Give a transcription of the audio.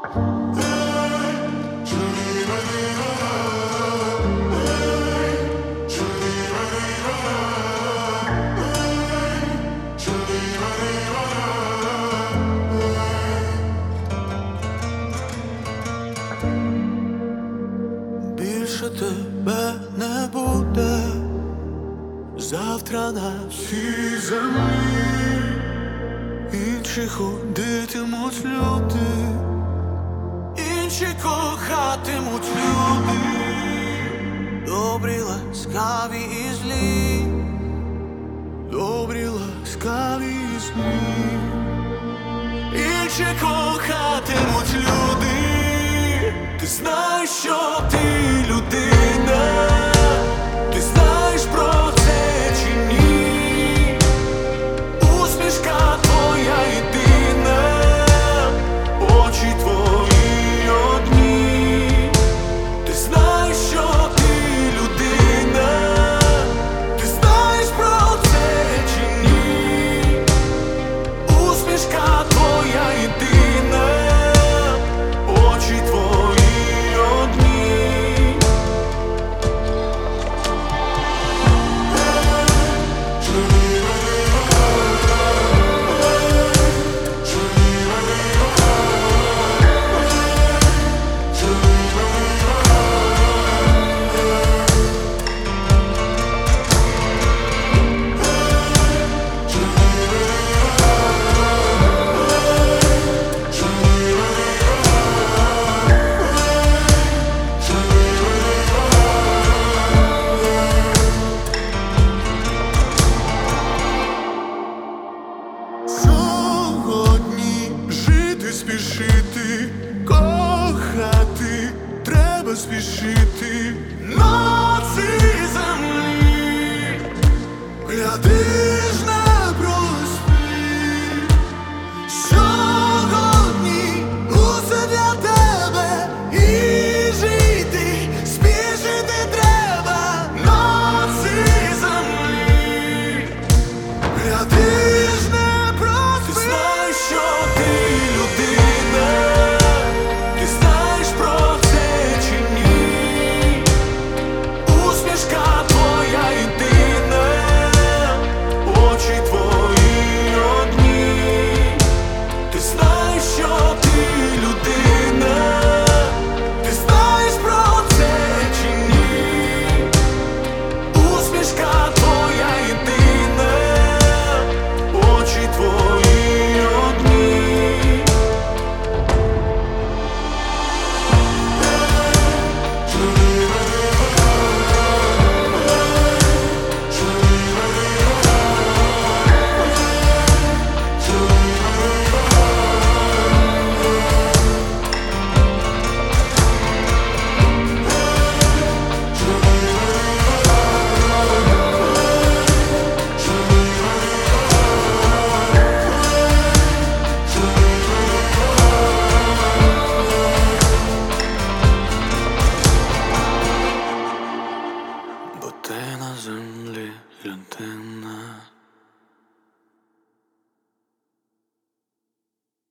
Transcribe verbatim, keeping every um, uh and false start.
Більше тебе не буде завтра на цій землі. Інші ходитимуть люди, інші кохатимуть люди, добрі, ласкаві і злі, добрі, ласкаві і злі, інші кохатимуть люди. Ти знаєш, що ти людина, ти знаєш про це чи ні? Усмішка твоя єдина, очі твої одні. Ти знаєш, що ти людина, ти знаєш про це чи ні? Усмішка твоя єдина, очі твої одні. Сьогодні жити, спішити, кохати треба спішити.